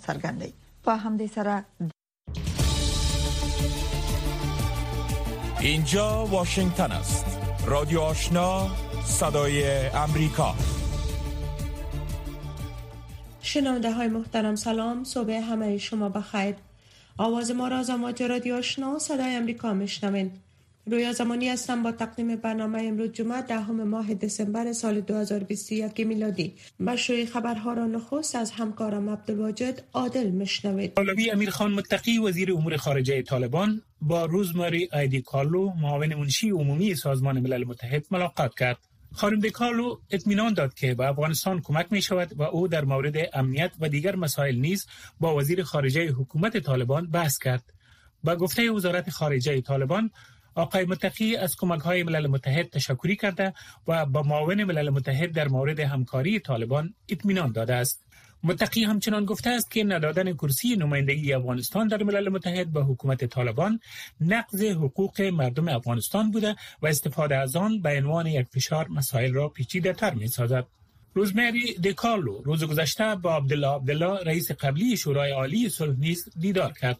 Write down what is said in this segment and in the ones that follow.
څرګندوي. په همدې سره اینجا واشنگتن است. رادیو آشنا، صدای امریکا. شنونده های محترم سلام، صبح همه شما بخیر. آواز ما را از امواج رادیو آشنا صدای امریکا میشنوین. رویا زمانی هستم با تقدیم برنامه امروز جمعه 10 ماه دسامبر سال 2021 میلادی. مشروع خبرها را نخست از همکارم عبدالواجد عادل میشنوید. مولوی امیرخان متقی وزیر امور خارجه طالبان با روزماری دیکالو معاون منشی عمومی سازمان ملل متحد ملاقات کرد. خانم دیکالو اطمینان داد که به افغانستان کمک می شود و او در مورد امنیت و دیگر مسائل نیز با وزیر خارجه حکومت طالبان بحث کرد. با گفته وزارت خارجه طالبان، آقای متقی از کمک‌های ملل متحد تشکری کرده و با معاون ملل متحد در مورد همکاری طالبان اطمینان داده است. متقی همچنان گفته است که ندادن کرسی نمایندگی افغانستان در ملل متحد به حکومت طالبان نقض حقوق مردم افغانستان بوده و استفاده از آن به عنوان یک فشار مسائل را پیچیده‌تر می‌سازد. روزمری دیکالو روز گذشته با عبدالله رئیس قبلی شورای عالی صلح نیز دیدار کرد.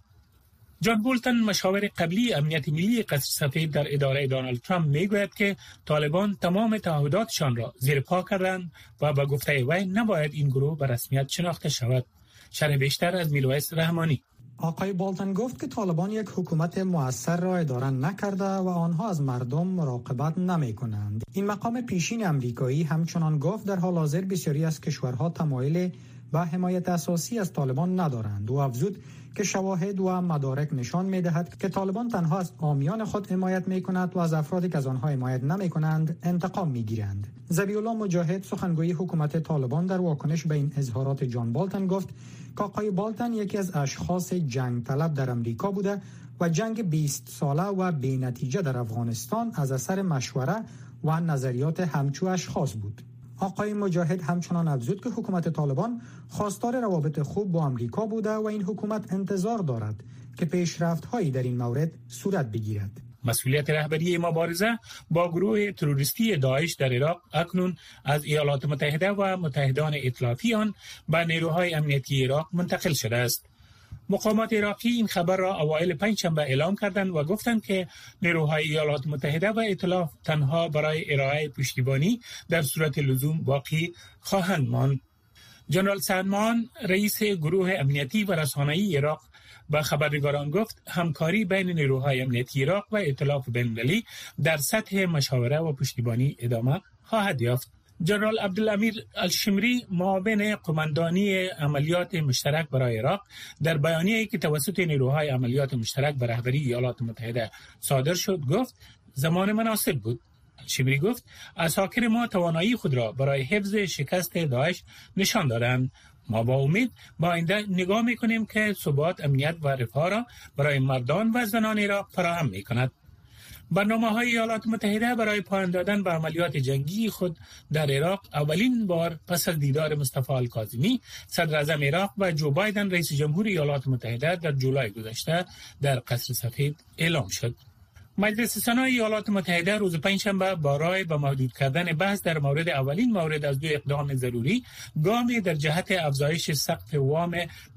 جان بولتن مشاور قبلی امنیت ملی قصر سفید در اداره دونالد ترامپ میگوید که طالبان تمام تعهداتشان را زیر پا کردند و با گفته وی نباید این گروه به رسمیت شناخته شود. شرح بیشتر از میرویس رحمانی. آقای بولتن گفت که طالبان یک حکومت مؤثر را اداره نکرده و آنها از مردم مراقبت نمی کنند. این مقام پیشین امریکایی همچنان گفت در حال حاضر بسیاری از کشورها تمایل و حمایت اساسی از طالبان ندارند و افزود که شواهد و مدارک نشان می‌دهد که طالبان تنها از عامیان خود حمایت می‌کند و از افرادی که از آنها حمایت نمی‌کنند انتقام می‌گیرند. ذبیح الله مجاهد سخنگوی حکومت طالبان در واکنش به این اظهارات جان بولتن گفت که آقای بولتن یکی از اشخاص جنگ طلب در امریکا بوده و جنگ 20 ساله و بی‌نتیجه در افغانستان از اثر مشوره و نظریات همچو اشخاص بود. آقای مجاهد همچنان افزود که حکومت طالبان خواستار روابط خوب با امریکا بوده و این حکومت انتظار دارد که پیشرفت‌هایی در این مورد صورت بگیرد. مسئولیت رهبری مبارزه با گروه تروریستی داعش در عراق اکنون از ایالات متحده و متحدان ائتلافی آن به نیروهای امنیتی عراق منتقل شده است. مقامات عراقی این خبر را اوایل پنجشنبه اعلام کردند و گفتند که نیروهای ایالات متحده و ائتلاف تنها برای ارائه پشتیبانی در صورت لزوم باقی خواهند ماند. جنرال سلمان رئیس گروه امنیتی و رسانه‌ای عراق به خبرنگاران گفت همکاری بین نیروهای امنیتی عراق و ائتلاف بین‌المللی در سطح مشاوره و پشتیبانی ادامه خواهد یافت. جنرال عبدالامیر الشمری معاون قماندانی عملیات مشترک برای عراق در بیانیه‌ای که توسط نیروهای عملیات مشترک به رهبری ایالات متحده صادر شد گفت زمان مناسب بود. الشمری گفت عساکر ما توانایی خود را برای حفظ شکست داعش نشان دادند. ما با امید با آینده نگاه می‌کنیم که ثبات، امنیت و رفاه را برای مردان و زنان عراق فراهم می‌کند. برنامه‌های ایالات متحده برای پایان دادن به عملیات جنگی خود در عراق اولین بار پس از دیدار مصطفی الکاظمی صدر اعظم عراق و جو بایدن رئیس جمهور ایالات متحده در جولای گذشته در قصر سفید اعلام شد. مجلس سنای ایالات متحده روز پنجشنبه با رای به محدود کردن بحث در مورد اولین مورد از 2 اقدام ضروری گامی در جهت افزایش سقف وام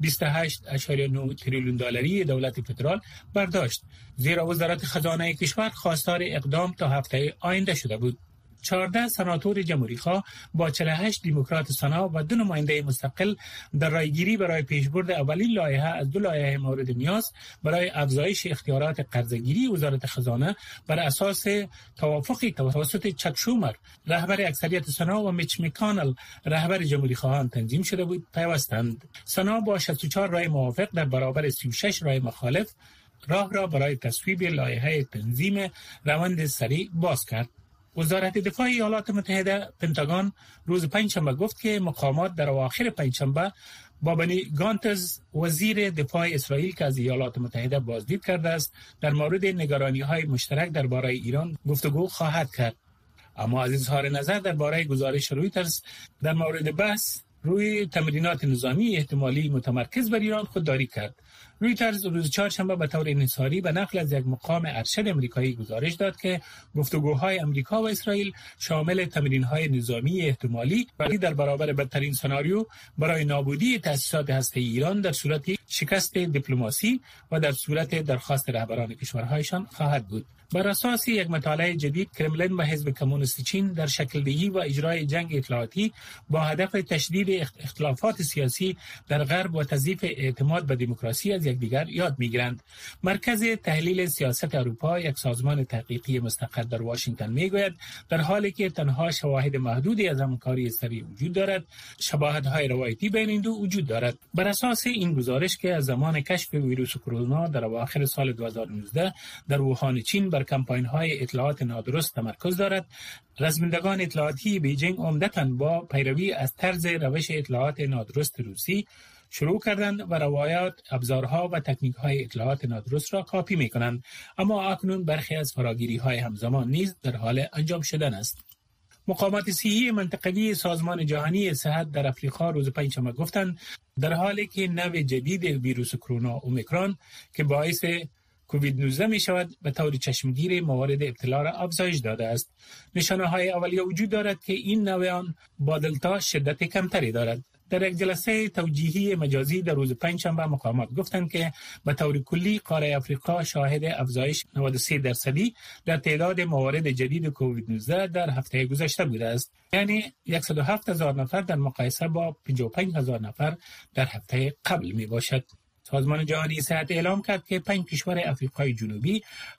28.9 تریلیون دلاری دولت فدرال برداشت، زیرا وزارت خزانه کشور خواستار اقدام تا هفته آینده شده بود. 14 سناتور جمهوری‌خواه با 48 دموکرات سنا و 2 نماینده مستقل در رایگیری برای پیشبرد اولین لایحه از 2 لایحه مورد نیاز برای افزایش اختیارات قرضه‌گیری وزارت خزانه بر اساس توافقی توسط چک شومر رهبر اکثریت سنا و میچ مکانل رهبر جمهوری‌خواهان تنظیم شده بود پیوستند. سنا با 64 رای موافق در برابر 36 رای مخالف راه را برای تصویب لایحه تنظیم روند سریع باز کرد. وزارت دفاع ایالات متحده پنتاگون روز پنجشنبه گفت که مقامات در اواخر پنجشنبه با بنی گانتز وزیر دفاع اسرائیل که از ایالات متحده بازدید کرده است در مورد نگرانی‌های مشترک درباره ایران گفتگو خواهد کرد. اما از اظهار نظر درباره گزارش رویترز در مورد بحث روی تمرینات نظامی احتمالی متمرکز بر ایران خودداری کرد. رویترز روز چهارشنبه به طور انحصاری به نقل از یک مقام ارشد امریکایی گزارش داد که گفتگوهای امریکا و اسرائیل شامل تمرین‌های نظامی احتمالی در برابر بدترین سناریو برای نابودی تأسیسات هسته‌ای ایران در صورت شکست دیپلماسی و در صورت درخواست رهبران کشورهایشان خواهد بود. بر اساس یک مطالعه جدید، کرملین و حزب کمونیست چین در شکل‌دهی و اجرای جنگ اطلاعاتی با هدف تشدید اختلافات سیاسی در غرب و تضعیف اعتماد به دموکراسی از یکدیگر یاد می‌گیرند. مرکز تحلیل سیاست اروپا، یک سازمان تحقیقی مستقر در واشنگتن، می‌گوید در حالی که تنها شواهد محدودی از همکاری سری وجود دارد، شباهت‌های روایتی بین این دو وجود دارد. بر اساس این گزارش که از زمان کشف ویروس کرونا در اواخر سال 2019 در ووهان چین بر کمپاین‌های اطلاعات نادرست تمرکز دارد، رزمندگان اطلاعاتی بیجینگ عمدتاً با پیروی از طرز روش اطلاعات نادرست روسی شروع کردند و روایات، ابزارها و تکنیک‌های اطلاعات نادرست را کاپی می‌کنند، اما اکنون برخی از فراگیری‌های همزمان نیز در حال انجام شدن است. مقامات صحی منطقوی سازمان جهانی صحت در افریقا روز پنجشنبه گفتند در حالی که نوع جدید ویروس کرونا اومیکرون که باعث کووید 19 می شود به طور چشمگیر موارد ابتلا را افزایش داده است. نشانه‌های اولیه وجود دارد که این نوع آن با دلتا شدت کمتری دارد. در یک جلسه توجیهی مجازی در روز پنجشنبه مقامات گفتند که به طور کلی قاره افریقا شاهد افزایش 93% در تعداد موارد جدید کووید 19 در هفته گذشته بوده است، یعنی 107,000 نفر در مقایسه با 55,000 نفر در هفته قبل می باشد. سازمان جهانی صحت اعلام کرد که 5 کشور افریقای جنوبی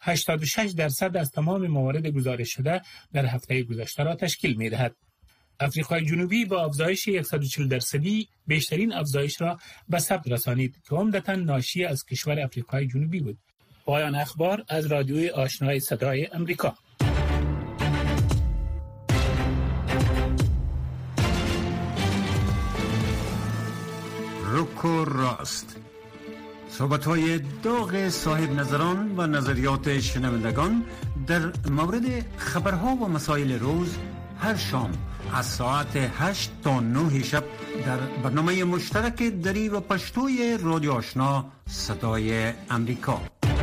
86% از تمام موارد گزارش شده در هفته گذشته را تشکیل می دهد. افریقای جنوبی با افزایش 140% بیشترین افزایش را به ثبت رسانید که عمدتاً ناشی از کشور افریقای جنوبی بود. پایان اخبار از رادیوی آشنای صدای امریکا. رک و راست، صحبت‌های داغ صاحب نظران و نظریات شنوندگان در مورد خبرها و مسائل روز هر شام از ساعت 8 تا 9 شب در برنامه مشترک دری و پشتوی رادیو آشنا صدای امریکا.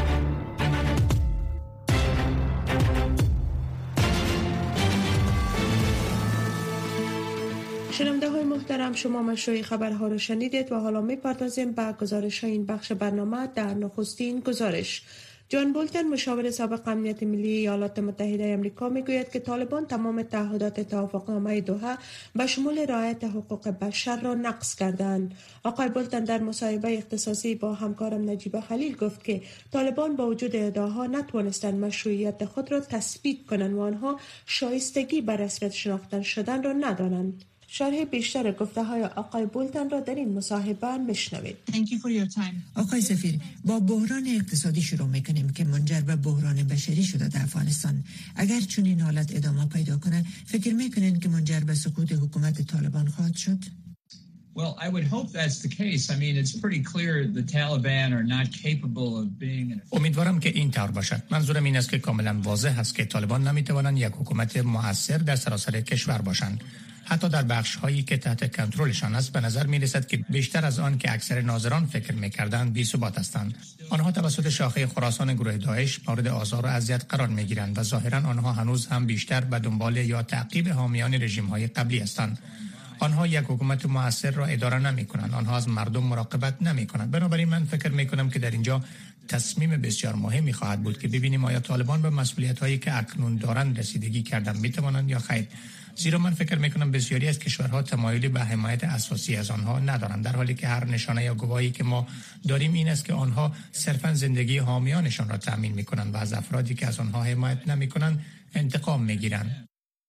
شنونده های محترم، شما مشروع خبرها را شنیدید و حالا می‌پردازیم به گزارش این بخش برنامه. در نخستین گزارش، جان بولتن مشاور سابق امنیت ملی ایالات متحده آمریکا میگوید که طالبان تمام تعهدات توافقنامه دوحه به شمول رعایت حقوق بشر را نقض کردند. آقای بولتن در مصاحبه اختصاصی با همکارم نجیب خلیل گفت که طالبان با وجود ادعاها نتوانستند مشروعیت خود را تثبیت کنند و آنها شایستگی به رسمیت شناخته شدن را ندانند. شرح بیشتر گفته های آقای بولتن را در این مصاحبه میشنوید. آقای سفیر، با بحران اقتصادی شروع میکنیم که منجر به بحران بشری شده در افغانستان. اگر چون این حالت ادامه پیدا کنه، فکر میکنین که منجر به سقوط حکومت طالبان خواهد شد؟ Well, I would hope that's the case. I mean, it's pretty clear the Taliban are not capable of being an... امیدوارم که این طور باشد. منظورم این است که کاملا واضح است که طالبان نمیتوانند یک حکومت مؤثر در سراسر کشور باشند. حتی در بخش هایی که تحت کنترلشان است، به نظر می رسد که بیشتر از آن که اکثر ناظران فکر می کردند بی ثبات هستند. آنها توسط شاخه خراسان گروه داعش مورد آزار و اذیت قرار می گیرند و ظاهرا آنها هنوز هم بیشتر به دنبال یا تعقیب حامیان رژیم های قبلی هستند. آنها یک حکومت مؤثر را اداره نمی کنند. آنها از مردم مراقبت نمی کنند. بنابراین من فکر می کنم که در اینجا تصمیم بسیار مهمی خواهد بود که ببینیم آیا طالبان به مسئولیت هایی که اکنون دارند رسیدگی کردن می توانند یا خیر. زیرا من فکر میکنم بسیاری از کشورها تمایلی به حمایت اساسی از آنها ندارند، در حالی که هر نشانه یا گواهی که ما داریم این است که آنها صرفا زندگی حامیانشان را تأمین میکنند و از افرادی که از آنها حمایت نمیکنند انتقام میگیرند.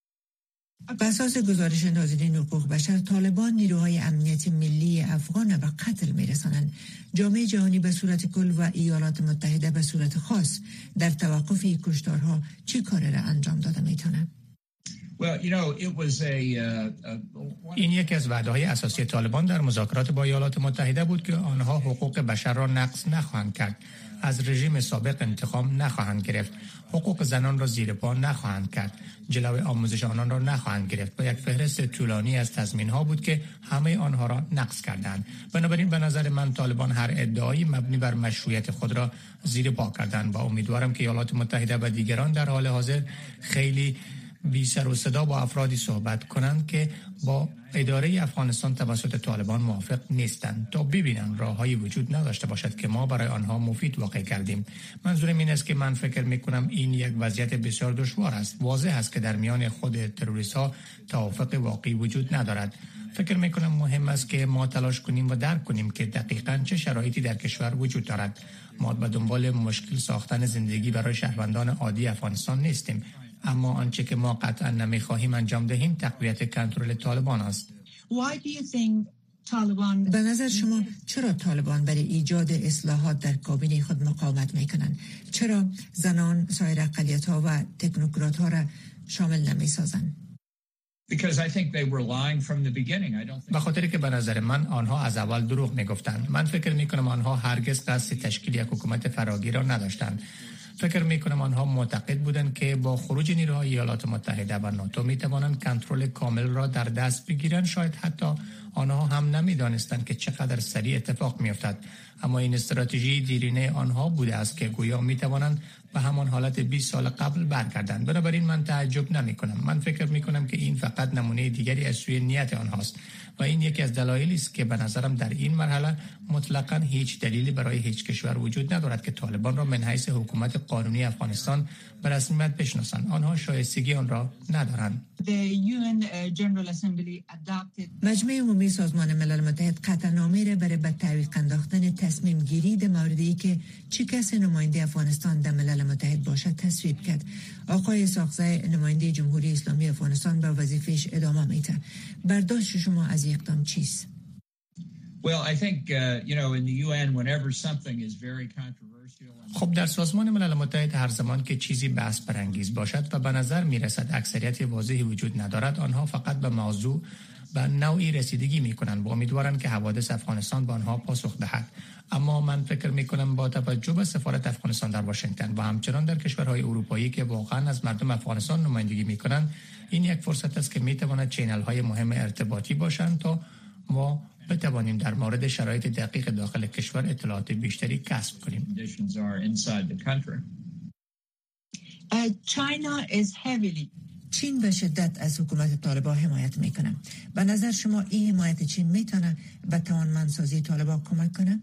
بر اساس گزارش ناظرین حقوق بشر، طالبان نیروهای امنیت ملی افغان به قتل میرسانند. جامعه جهانی به صورت کل و ایالات متحده به صورت خاص در توقف کشتارها چه کاری را انجام داده میتونه؟ این یکی از وعده‌های اساسی طالبان در مذاکرات با ایالات متحده بود که آنها حقوق بشر را نقض نخواهند کرد، از رژیم سابق انتقام نخواهند گرفت، حقوق زنان را زیر پا نخواهند کرد، جلوی آموزش آنان را نخواهند گرفت و یک فهرست طولانی از تضمین‌ها بود که همه آنها را نقض کردند. بنابراین به نظر من طالبان هر ادعایی مبنی بر مشروعیت خود را زیر پا کردند و امیدوارم که ایالات متحده و دیگران در حال حاضر خیلی بی سر و صدا با افرادی صحبت کنند که با اداره افغانستان توسط طالبان موافق نیستند تا ببینن راههایی وجود نداشته باشد که ما برای آنها مفید واقع کردیم. منظورم این است که من فکر میکنم این یک وضعیت بسیار دشوار است. واضح است که در میان خود تروریست ها توافق واقعی وجود ندارد. فکر میکنم مهم است که ما تلاش کنیم و درک کنیم که دقیقاً چه شرایطی در کشور وجود دارد. ما به دنبال مشکل ساختن زندگی برای شهروندان عادی افغانستان نیستیم، اما آنچه که ما قطعا نمیخواهیم انجام دهیم تقویت کنترل طالبان است. به نظر شما چرا طالبان برای ایجاد اصلاحات در کابینه خود مقاومت میکنند؟ چرا زنان، سایر اقلیت‌ها و تکنوکرات‌ها را شامل نمیسازند؟ به خاطر که به نظر من آنها از اول دروغ میگفتند. من فکر میکنم آنها هرگز قصد تشکیل یک حکومت فراگیر را نداشتند. فکر میکنم آنها معتقد بودند که با خروج نیروهای ایالات متحده و ناتو میتوانند کنترل کامل را در دست بگیرند. شاید حتی آنها هم نمیدانستند که چقدر سریع اتفاق میافتد، اما این استراتژی دیرینه آنها بوده است که گویا میتوانند به همان حالت 20 سال قبل برگردند. بنابراین من تعجب نمی کنم. من فکر می کنم که این فقط نمونه دیگری از سوی نیت آنهاست و این یکی از دلایلی است که به نظرم در این مرحله مطلقاً هیچ دلیلی برای هیچ کشور وجود ندارد که طالبان را من حیث حکومت قانونی افغانستان به رسمیت بشناسند. آنها شایستگی آن را ندارند. مجمع عمومی سازمان ملل متحد قطعنامه را برای به تعویق انداختن تصمیم گیری در موردی که چه کس نماینده افغانستان در ملل متحد باشد تصویب کرد. آقای ساقزی نماینده جمهوری اسلامی افغانستان به وظیفه‌اش ادامه می‌دهد. برداشت شما از این اقدام چیست؟ خب در سازمان ملل متحد هر زمان که چیزی بحث برانگیز باشد و به نظر میرسد اکثریت واضحی وجود ندارد، آنها فقط به موضوع به نوعی رسیدگی میکنند و امیدوارند که حوادث افغانستان به آنها پاسخ دهد. اما من فکر میکنم با توجه به سفارت افغانستان در واشنگتن و همچنان در کشورهای اروپایی که واقعا از مردم افغانستان نمایندگی میکنند، این یک فرصت است که میتواند چینل های مهم ارتباطی باشند تا ما بتوانیم در مورد شرایط دقیق داخل کشور اطلاعات بیشتری کسب کنیم. چین به شدت از حکومت طالبان حمایت میکنه. به نظر شما این حمایت چین میتونه به توانمندسازی طالبان کمک کنه؟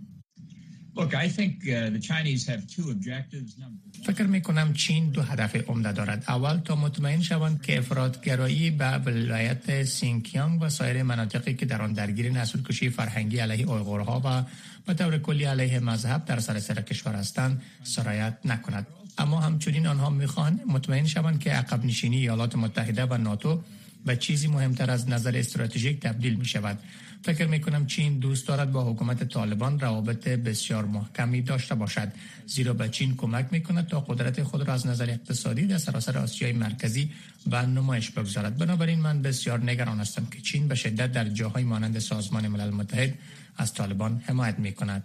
فکر میکنم چین دو هدف عمده دارد. اول تا مطمئن شوند که افراطگرایی به ولایت سینکیانگ و سایر مناطقی که در آن درگیر نسل‌کشی فرهنگی علیه اویغورها و به طور کلی علیه مذهب در سراسر کشور هستند سرایت نکند. اما همچنین آنها میخواهند مطمئن شوند که عقب نشینی ایالات متحده و ناتو به چیزی مهمتر از نظر استراتژیک تبدیل می شود. فکر می کنم چین دوست دارد با حکومت طالبان روابط بسیار محکمی داشته باشد، زیرا به چین کمک می کند تا قدرت خود را از نظر اقتصادی در سراسر آسیای مرکزی به نمایش بگذارد. بنابراین من بسیار نگران هستم که چین به شدت در جاهای مانند سازمان ملل متحد از طالبان حمایت می کند.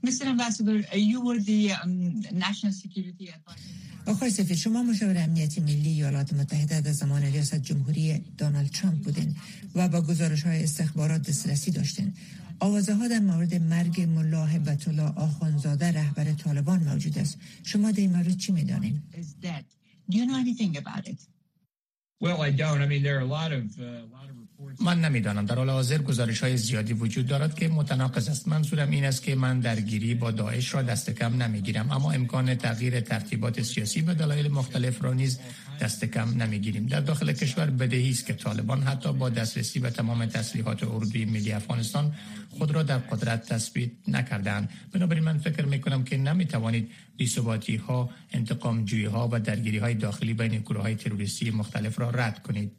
آقای سفیر، شما مشاور امنیتی ملی ایالات متحده در زمان ریاست جمهوری دونالد ترامپ بودین و با گزارش‌های استخبارات دسترسی داشتین. آوازه‌ها در مورد مرگ ملا هیبت الله آخوندزاده رهبر طالبان موجود است. شما در این مورد چی می‌دانید؟ من نمیدانم. در حال حاضر گزارش‌های زیادی وجود دارد که متناقض است. منظورم این است که من درگیری با داعش را دست کم نمیگیرم، اما امکان تغییر ترتیبات سیاسی به دلایل مختلف را نیز دست کم نمیگیریم. در داخل کشور بدیهی است که طالبان حتی با دسترسی به تمام تسلیحات اردوی ملی افغانستان خود را در قدرت تثبیت نکردند. بنابراین من فکر می‌کنم که نمی‌توانید بی‌ثباتی‌ها، انتقام‌جویی‌ها و درگیری‌های داخلی بین گروه‌های تروریستی مختلف را رد کنید.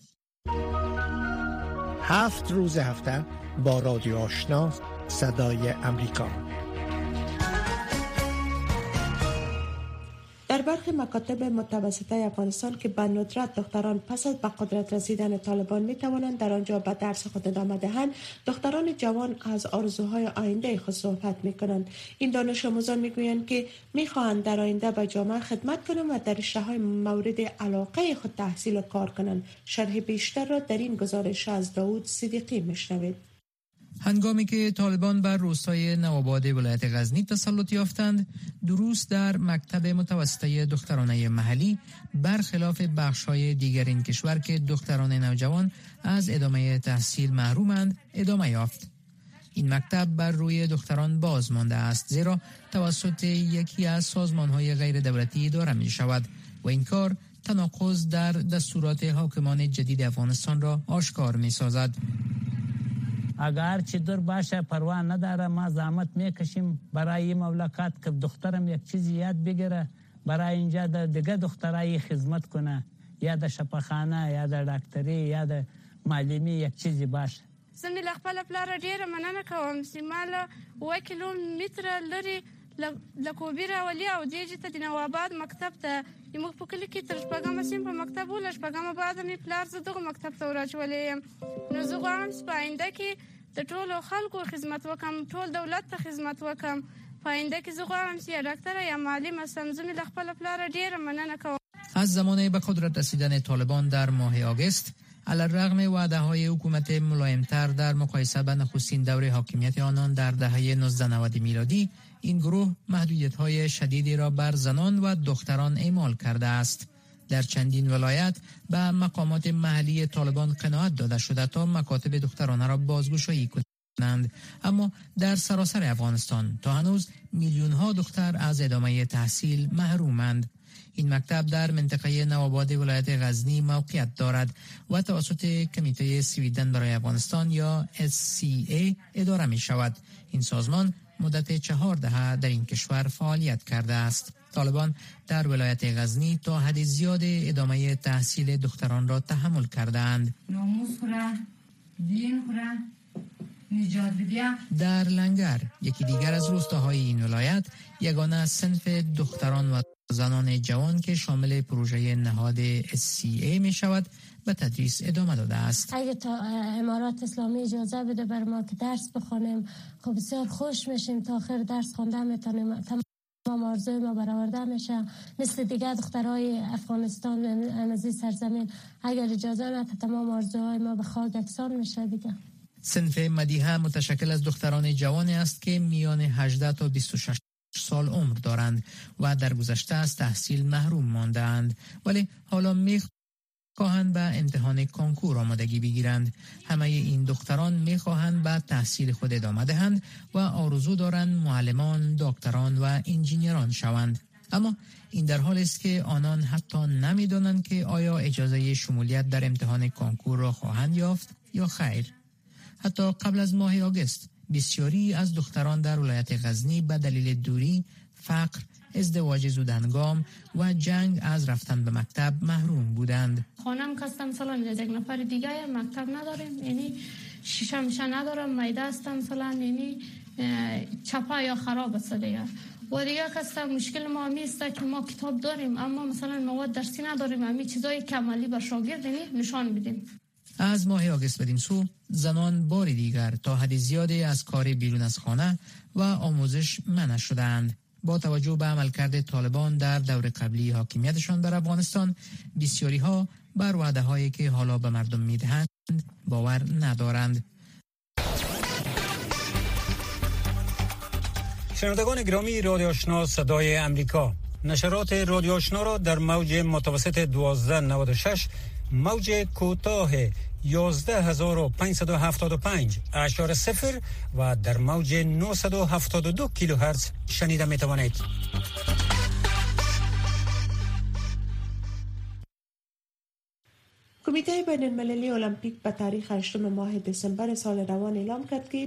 7 روز هفته با رادیو آشنا صدای امریکا. در در برخی مکاتب متوسطه افغانستان که به ندرت دختران پس از به قدرت رسیدن طالبان می توانند در آنجا به درس خود ادامه دهند، دختران جوان از آرزوهای آینده خود صحبت می کنند. این دانش آموزان می گویند که می خواهند در آینده به جامعه خدمت کنند و در رشته‌های مورد علاقه خود تحصیل و کار کنند. شرح بیشتر را در این گزارش از داوود صدیقی میشنوید. هنگامی که طالبان بر روستای نوآباد ولایت غزنی تسلط یافتند، دروس در مکتب متوسطه دخترانه محلی برخلاف بخش‌های دیگر این کشور که دختران نوجوان از ادامه تحصیل محرومند، ادامه یافت. این مکتب بر روی دختران باز مانده است، زیرا توسط یکی از سازمان‌های غیر دولتی اداره می‌شود و این کار تناقض در دستورات حاکمان جدید افغانستان را آشکار می‌سازد. اگر چی دور باشه پروا نداره، ما زحمت میکشیم برای این مملکت که دخترم یک چیزی یاد بگیره، برای اینجا دیگه دخترای خدمت کنه، یا د شفاخانه یا د ډاکټري یا د معلمي یک چیزی باشه. زمي خپل پلار ډیره مننه کوم چې مال 1 کیلومتر لري لکوبیره ولی او دیجی ته د نوآباد مکتب ته موږ په کلی کې تر شپږم سیم په مکتب ول شپږم بعد می پلار زه دغه مکتب ته ورچولې نو زه غواړم چې پاینده کې د ټولو خلکو خدمت وکم، ټول دولت ته خدمت وکم. پاینده کې زه غواړم چې ډاکټر یا معلم شم. زمي خپل پلار ډیره مننه کوم. از زمان به قدرت رسیدن طالبان در ماه آگوست، علی‌الرغم وعده‌های حکومت ملایم‌تر در مقایسه با نخستین دوره حاکمیت آنان در دهه 1990 میلادی، این گروه محدودیت‌های شدیدی را بر زنان و دختران اعمال کرده است. در چندین ولایت به مقامات محلی طالبان قناعت داده شده تا مکاتب دخترانه را بازگشایی کنند، اما در سراسر افغانستان تا هنوز میلیون‌ها دختر از ادامه تحصیل محرومند. این مکتب در منطقه نوآباد ولایت غزنی موقعیت دارد و توسط کمیته سویدن برای افغانستان یا SCA اداره می شود. این سازمان مدت 4 دهه در این کشور فعالیت کرده است. طالبان در ولایت غزنی تا حد زیاد ادامه تحصیل دختران را تحمل کردند. در لنگر، یکی دیگر از روستاهای این ولایت، یگانه صنف دختران و زنان جوان که شامل پروژه نهاد SCA می شود به تدریس ادامه داده است. اگه تا امارات اسلامی اجازه بده بر ما که درس بخونیم، خب بسیار خوش میشیم. تا آخر درس خونده میتونیم، تمام آرزوی ما برآورده میشه. مثل دیگه دخترای افغانستان از این سرزمین اگر اجازه نده تمام آرزوهای ما به خاک یکسان میشه دیگه. صنف مدیحه متشکل از دختران جوانی است که میان 18 تا 26 سال عمر دارند و در گذشته از تحصیل محروم ماندند، ولی حالا میخواهند به امتحان کنکور آمادگی بگیرند. همه این دختران میخواهند به تحصیل خود ادامه دهند و آرزو دارند معلمان، دکتران و انجینیران شوند. اما این در حالی است که آنان حتی نمیدانند که آیا اجازه شمولیت در امتحان کنکور را خواهند یافت یا خیر. حتی قبل از ماه آگوست بسیاری از دختران در ولایت غزنی به دلیل دوری، فقر، ازدواج زودهنگام و جنگ از رفتن به مکتب محروم بودند. خانم کستم مثلا یک نفر دیگه مکتب نداریم، یعنی شیشه میشه ندارم، میده هستم مثلا، یعنی چپا یا خراب است دیگه. و دیگه کستا مشکل ما همیسته که ما کتاب داریم اما مثلا مواد درسی نداریم، همین چیزایی که عملی بر شاگرد نشان بدیم. از ماه آگوست بدین سو زنان بار دیگر تا حد زیادی از کار بیرون از خانه و آموزش منع شدند. با توجه به عملکرد طالبان در دور قبلی حاکمیتشان در افغانستان، بسیاری ها بر وعده هایی که حالا به مردم میدهند باور ندارند. شنوندگان گرامی رادیو آشنا صدای امریکا، نشرات رادیو آشنا را در موج متوسط 1296، موج کوتاه 11575.0 و در موج 972 کیلوهرتز شنیده می توانید. کمیته بین المللی المپیک به تاریخ 8 ماه دسامبر سال روان اعلام کرد که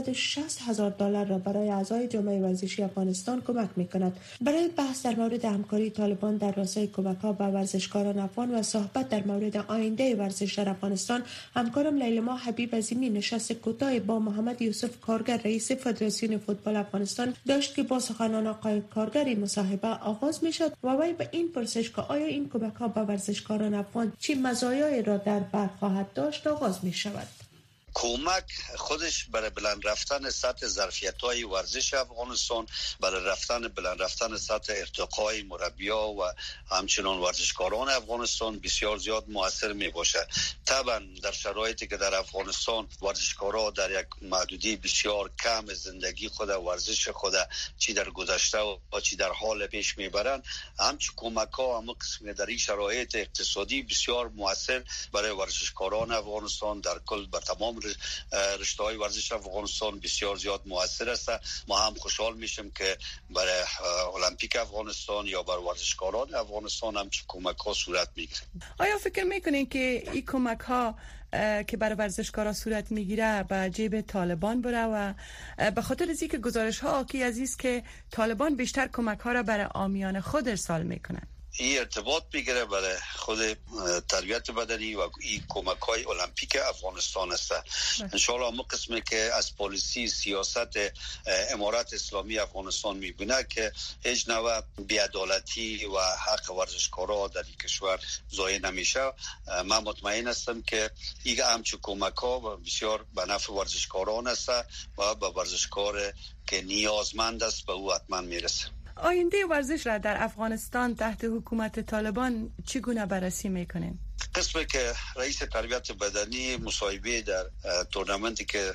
$560,000 را برای اعضای جامعه ورزشی افغانستان کمک می‌کند. برای بحث در مورد همکاری طالبان در راستای کمک‌ها به ورزشکاران افغان و صحبت در مورد آینده ورزش در افغانستان، همکارم لیلما حبیب عظیمی نشست کوتاه با محمد یوسف کارگر رئیس فدراسیون فوتبال افغانستان داشت که با سخنان آقای کارگر مصاحبه آغاز می‌شد و وی به این پرسش که آیا این کمک‌ها به ورزشکاران افغان چه مزایایی را در بر خواهد داشت آغاز می‌شود. کمک خودش برای بلند رفتن سطح ظرفیت‌های ورزش افغانستان، برای بلند رفتن سطح ارتقای مربی‌ها و همچنان ورزشکاران افغانستان بسیار زیاد مؤثر میباشد. طبعا در شرایطی که در افغانستان ورزشکاران در یک محدودی بسیار کم زندگی خود و ورزش خود چی در گذشته و چی در حال پیش میبرند، همچه کمک‌ها هم قسم در این شرایط اقتصادی بسیار مؤثر برای ورزشکاران افغانستان در کل بر تمام رشته‌های ورزش افغانستان بسیار زیاد مؤثر است. ما هم خوشحال میشیم که برای المپیک افغانستان یا برای ورزشکاران افغانستان هم کمک‌ها صورت میگیره. آیا فکر میکنین که این کمک‌ها که برای ورزشکارا صورت میگیره به جیب طالبان بره و به خاطر از اینکه گزارش‌ها آکی عزیز که طالبان بیشتر کمک‌ها را برای عامیان خود ارسال میکنن؟ این ارتباط میگیره برای خود تربیت بدنی و این کمک‌های المپیک افغانستان است. انشالله همون قسمی که از پالیسی سیاست امارت اسلامی افغانستان میبینه که هیچ نوع بی‌عدالتی و حق ورزشکارا در این کشور ضایع نمیشه. من مطمئن هستم که این همچون کمک‌ها بسیار به نفع ورزشکاران است و به ورزشکار که نیازمند است به او حتما میرسه. آینده ورزش را در افغانستان تحت حکومت طالبان چگونه بررسی میکنین؟ قسمی که رئیس تربیت بدنی مصاحبه در تورنمنتی که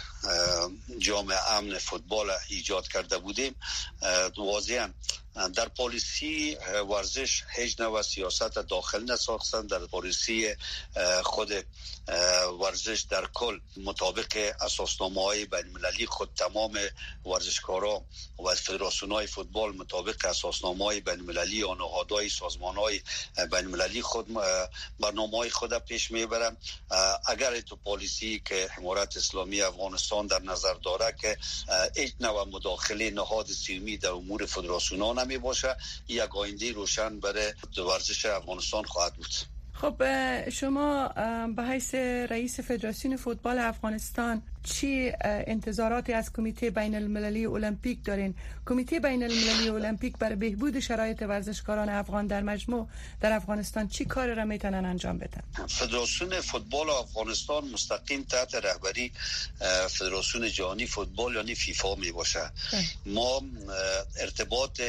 جام امن فوتبال ایجاد کرده بودیم، واضحاً در پالیسی ورزش هیچ نوع سیاست داخل نساختن. در پالیسی خود ورزش در کل مطابق اساسنامه‌های بین‌المللی خود تمام ورزشکاران و فدراسیون‌های فوتبال مطابق اساسنامه‌های بین‌المللی و نهادهای سازمان‌های بین‌المللی خود برنامه‌های خود پیش میبرن. اگر تو پالیسی که امارت اسلامی افغانستان در نظر داره که هیچ نوع مداخله نهاد سیمی در امور فدراسیون‌ها نمی باشه، یک آینده روشن برای ورزش افغانستان خواهد بود. خب شما به حیث رئیس فدراسیون فوتبال افغانستان چی انتظاراتی از کمیته بین المللی المپیک دارین؟ کمیته بین المللی المپیک برای بهبود شرایط ورزشکاران افغان در مجموع در افغانستان چی کار را میتونن انجام بدن؟ فدراسیون فوتبال افغانستان مستقیم تحت رهبری فدراسیون جهانی فوتبال یعنی فیفا می باشه. ما ارتباط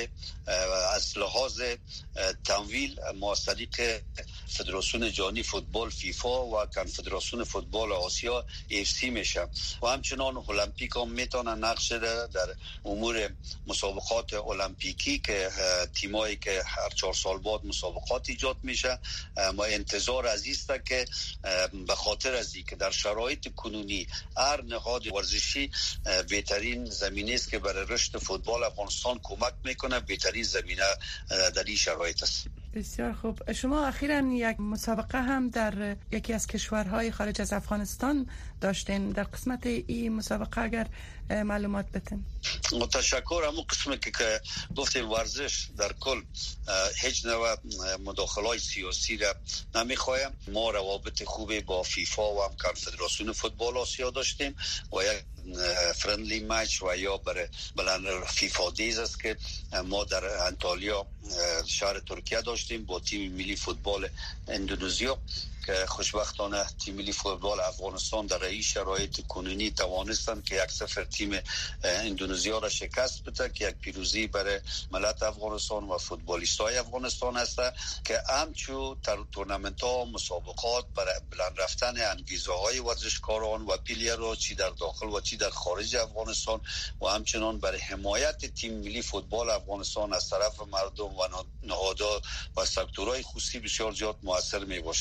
از لحاظ تمویل ما از طریق فدراسیون جهانی فوتبال فیفا و کنفدراسیون فوتبال آسیا AFC میشه و همچنان المپیک هم میتونن نقش در امور مسابقات المپیکی که تیمایی که هر 4 سال بعد مسابقات ایجاد میشه. ما انتظار از است که به خاطر از اینکه در شرایط کنونی هر نهاد ورزشی بهترین زمینه است که برای رشد فوتبال افغانستان کمک میکنه، بهترین زمینه در این شرایط است. بسیار خوب. شما اخیراً یک مسابقه هم در یکی از کشورهای خارج از افغانستان داشتین. در قسمت این مسابقه اگر معلومات بتین. متشکرم. همون قسمی که گفتیم ورزش در کل هیچ نوع مداخله‌های سیاسی را نمیخوایم. ما روابط خوبی با فیفا و هم کنفدراسیون فوتبال آسیا داشتیم و یک فرندلی مچ و یا برای بلند فیفا دیز است که ما در انتالیا شهر ترکیه داشتیم با تیم ملی فوتبال اندونزیا که خوشبختانه تیم ملی فوتبال افغانستان در این شرایط کنونی توانستند که 1-0 تیم اندونزیا را شکست بده که یک پیروزی برای ملت افغانستان و فوتبالیستای افغانستان است که همچو تورنمنت ها مسابقات برای بلند رفتن انگیزه های ورزشکاران و پیلیرها چی در داخل و چی در خارج افغانستان و همچنان برای حمایت تیم ملی فوتبال افغانستان از طرف مردم و نهادها و سکتورهای خصوصی بسیار زیاد مؤثر می باشه.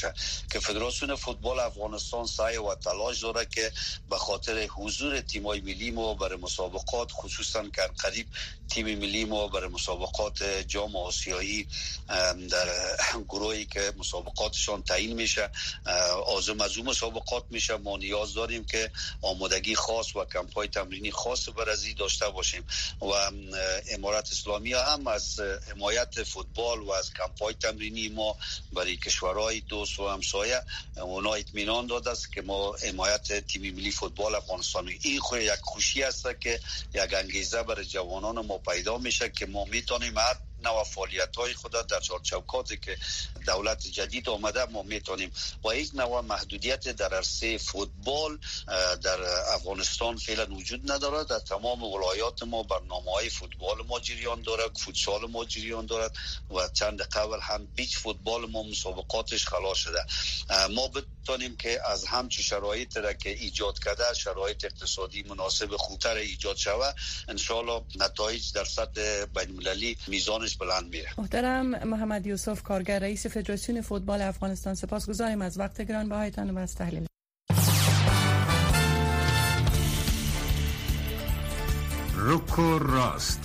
که فدراسیون فوتبال افغانستان سعی و تلاش داره که به خاطر حضور تیم‌های ملی ما برای مسابقات، خصوصا که قریب تیم ملی ما برای مسابقات جام آسیایی در گروهی که مسابقاتشان تعیین میشه عازم از اون مسابقات میشه، ما نیاز داریم که آمادگی خاص و کمپ‌های تمرینی خاص برای داشته باشیم و امارت اسلامی هم از حمایت فوتبال و از کمپ‌های تمرینی ما برای کشورهای دوست و همسایه اونا اطمینان داده است که ما حمایت تیم ملی فوتبال افغانستان این خود یک خوشی است که یک انگیزه برای جوانان ما پیدا میشه که ما میتونیم هر نوع فعالیت‌های خود در چارچوباتی که دولت جدید آمده ما میتونیم و یک نوع محدودیت در عرصه فوتبال در افغانستان فعلا وجود ندارد. در تمام ولایات ما برنامه‌های فوتبال ما جریان دارد، فوتسال ما جریان دارد و چند قبل هم بیچ فوتبال ما مسابقاتش خلاص شده. ما بتونیم که از همچین شرایط را که ایجاد کرده شرایط اقتصادی مناسب خوبتر ایجاد شود ان شاء الله نتایج در سطح بین‌المللی میزان بلند میره. محترم محمد یوسف کارگر رئیس فدراسیون فوتبال افغانستان، سپاسگزاریم از وقت گرانبهایتان و از تحلیل. روکو راست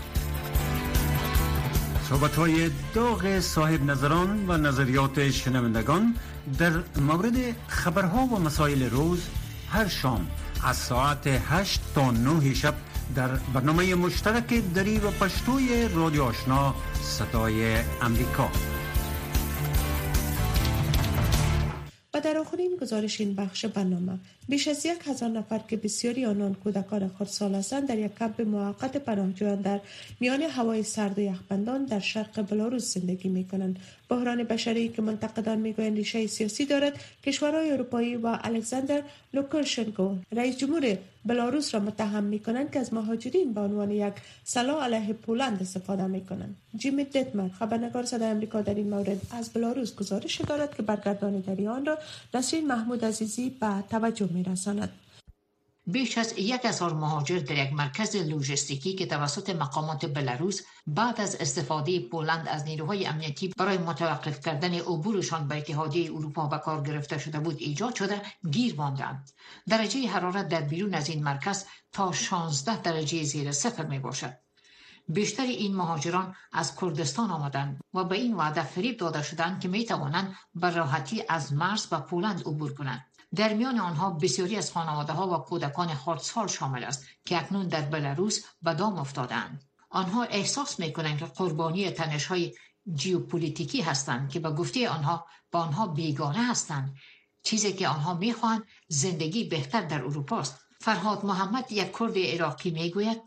صحبت‌های داغ صاحب نظران و نظریات شنوندگان در مورد خبرها و مسائل روز هر شام از ساعت 8 تا 9 شب در برنامه مشترک دری و پشتوی رادیو آشنا صدای امریکا. و در آخرین گزارش این بخش برنامه بیش از 1000 نفر که بسیاری آنان کودکان خردسال هستند در یک کمپ موقت پناهجویان در میان هوای سرد و یخبندان در شرق بلاروس زندگی می‌کنند. بحران بشری که منتقدان میگویند ریشه سیاسی دارد، کشورهای اروپایی و الکساندر لوکاشنکو رئیس جمهور بلاروس را متهم می‌کنند که از مهاجرین به عنوان یک سلاح علیه پولند استفاده می‌کنند. جیمی دیتمر خبرنگار صدای آمریکا در این مورد از بلاروس گزارش دارد که برگرداندگی آن را نسرین محمود عزیزی به توجه می‌رساند. بیش از 1000 مهاجر در یک مرکز لوجستیکی که توسط مقامات بلاروس بعد از استفاده پولند از نیروهای امنیتی برای متوقف کردن عبورشان به اتحادیه اروپا به کار گرفته شده بود ایجاد شده گیر ماندند. درجه حرارت در بیرون از این مرکز تا 16 درجه زیر صفر می باشد. بیشتر این مهاجران از کردستان آمدند و به این وعده فریب داده شدند که می توانند به راحتی از مرز و پولند عبور کنند. در میان آنها بسیاری از خانواده‌ها و کودکان خردسال شامل است که اکنون در بلاروس به دام افتاده‌اند. آنها احساس می‌کنند که قربانی تنش‌های ژئوپلیتیکی هستند که به گفته آنها با آنها بیگانه هستند. چیزی که آنها می‌خواهند زندگی بهتر در اروپا است. فرهاد محمد یک کرد عراقی می‌گوید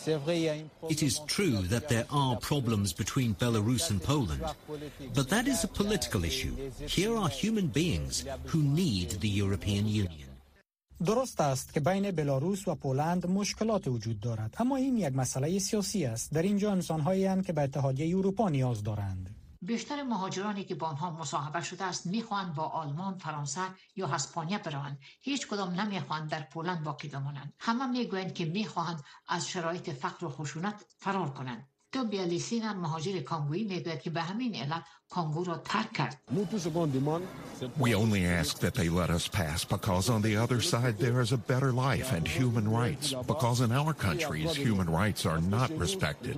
It is true that there are problems between Belarus and Poland, but that is a political issue. Here are human beings who need the European Union. درست است که بین بلاروس و پولند مشکلات وجود دارد، اما این یک مسئله سیاسی است. در اینجا انسان‌هایی هستند که به اتحادیه اروپا نیاز دارند. بیشتر مهاجرانی که با آنها مصاحبه شده است میخواهند با آلمان، فرانسه یا اسپانیا بروند. هیچ کدام نمیخواهند در پولند باقی بمانند. همه میگویند که میخواهند از شرایط فقر و خشونت فرار کنند. توبیا لیسینا مهاجر کانگویی میگوید که به همین علت کانگو را ترک کرد. We only ask that they let us pass because on the other side there is a better life and human rights. Because in our countries human rights are not respected.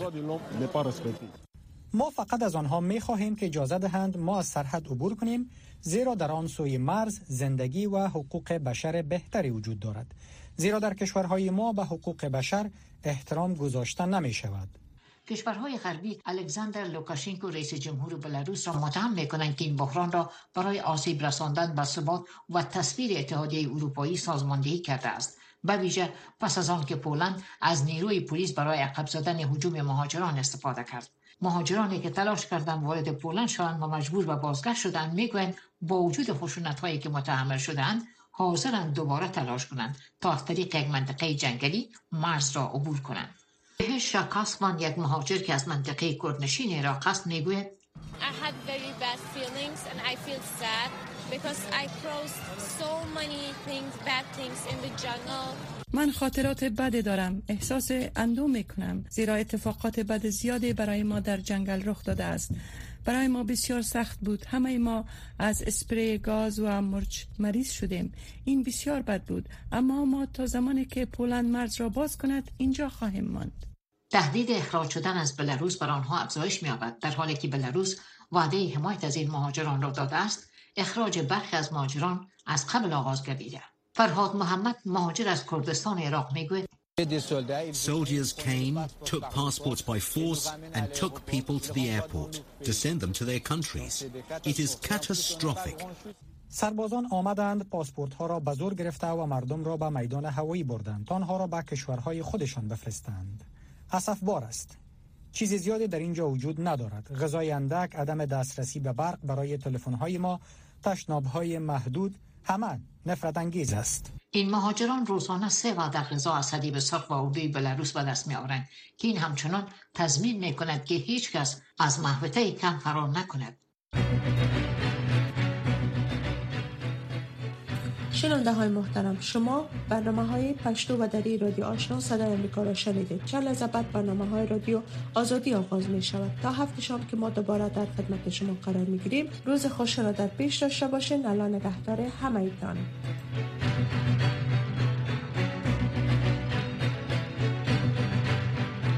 ما فقط از آنها می‌خواهیم که اجازه دهند ما از سرحد عبور کنیم، زیرا در آن سوی مرز زندگی و حقوق بشر بهتری وجود دارد. زیرا در کشورهای ما به حقوق بشر احترام گذاشته نمی‌شود. کشورهای غربی الکساندر لوکاشنکو رئیس جمهور بلاروس را متهم می‌کنند که این بحران را برای آسیب رساندن به ثبات و تصویر اتحادیه اروپایی سازماندهی کرده است. به ویژه پس از آن که پولند از نیروی پلیس برای عقب زدن هجوم مهاجران استفاده کرد. مهاجرانی که تلاش کردند وارد پولند شوند و مجبور به بازگشت شدند میگویند با وجود خشونت‌هایی که متحمل شدند حاضرند دوباره تلاش کنند تا از طریق یک منطقه جنگلی مرز را عبور کنند. شاکاسمان یک مهاجر که از منطقه کردنشین عراق است میگوید I had very bad feelings and I feel sad because I crossed so many things, bad things in the jungle. من خاطرات بد دارم، احساس اندوه میکنم زیرا اتفاقات بد زیادی برای ما در جنگل رخ داده است. برای ما بسیار سخت بود. همه ما از اسپری گاز و مرچ مریض شدیم. این بسیار بد بود، اما ما تا زمانی که پولند مرز را باز کند اینجا خواهیم ماند. تهدید اخراج شدن از بلاروس بر آنها افزایش می‌یابد، در حالی که بلاروس وعده حمایت از این مهاجران را داده است. اخراج برخی از مهاجران از قبل آغاز گردیده. فرهاد محمد مهاجر از کردستان عراق میگوید Soldiers came, took passports by force and took people to the airport to send them to their countries. It is catastrophic. سربازان آمدند، پاسپورت ها را به زور گرفته و مردم را به میدان هوایی بردند تا آنها را به کشورهای خودشان بفرستند. اسفبار است. چیز زیادی در اینجا وجود ندارد. غذای اندک، عدم دسترسی به برق برای تلفن‌های ما، تشناب‌های محدود، همه نفرت انگیز است. این مهاجران روزانه 3 وعده غذا اسدی به سرخ و اردوی بلاروس به دست می‌آورند که این همچنان تضمین می‌کند که هیچ کس از محوطه کم فرار نکند. شنونده های محترم، شما برنامه های پشتو و دری رادیو آشنا صدای امریکا را شنیدید. چند لحظه بعد برنامه های رادیو آزادی آغاز می شود. تا هفته شام که ما دوباره در خدمت شما قرار می گیریم. روز خوش را در پیش داشته باشین. الله نگهدار همه ایتان.